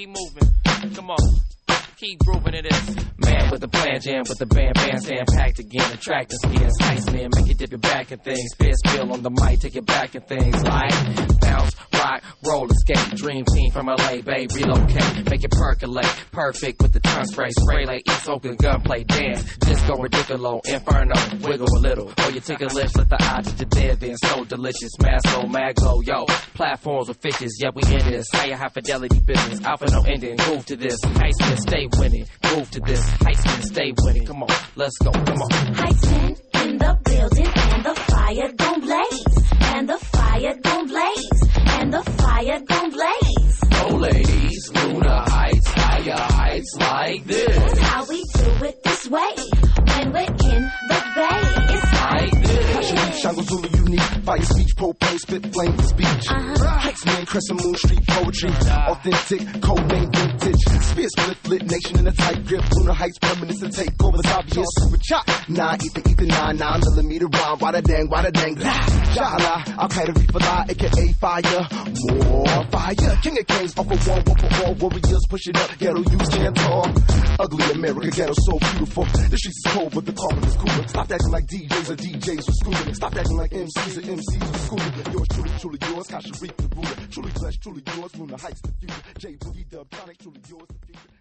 keep moving. Come on. Keep grooving it is. Man with the plan, jam with the bandstand packed again, attracting skins, heist man, make you dip your back and things. Fierce feel on the mic, take it back and things like bounce, rock, roll, escape. Dream team from LA, babe, relocate, make it percolate. Perfect with the tongue spray like East Oakland gunplay dance. Disco ridiculo, inferno, wiggle a little. Or you take a lift, let the eye to your dead then. So delicious, masso, maglo, yo. Platforms with fishes, yeah, we in this. High fidelity business, alpha no ending. Move to this, heistman, stay winning. Move to this, heistman, stay winning. Come on, let's go, come on. Heistman in the building, and the fire gon' blaze, and the fire gon' blaze, and the fire gon' blaze. Oh ladies, Luna Heights, higher heights like this. That's how we do it this way, when we're in the bay. It's like this. Shango Zulu unique, fire speech, propane, spit flame for speech. Heistman, Crescent Moon Street poetry, authentic, code name vintage. Spear split, lit nation in a tight grip. Lunar Heights, permanence to take over the obvious. Super chop, 9 ether, 9 millimeter round. Wada dang, Jala, Al Qaeda reef lie, aka fire. More fire, king of kings, off of one for all. Warriors push it up, ghetto you stand tall. Ugly America, ghetto so beautiful. The streets is cold, but the carpet is cooler. Stop acting like DJs or DJs with schooling. Stop acting like MCs or MCs with schooling. Yours truly, truly yours. Kasha Reef the ruler. Truly blessed, truly yours. Lunar Heights the future. J Boogie Dub Tonic, truly yours the future.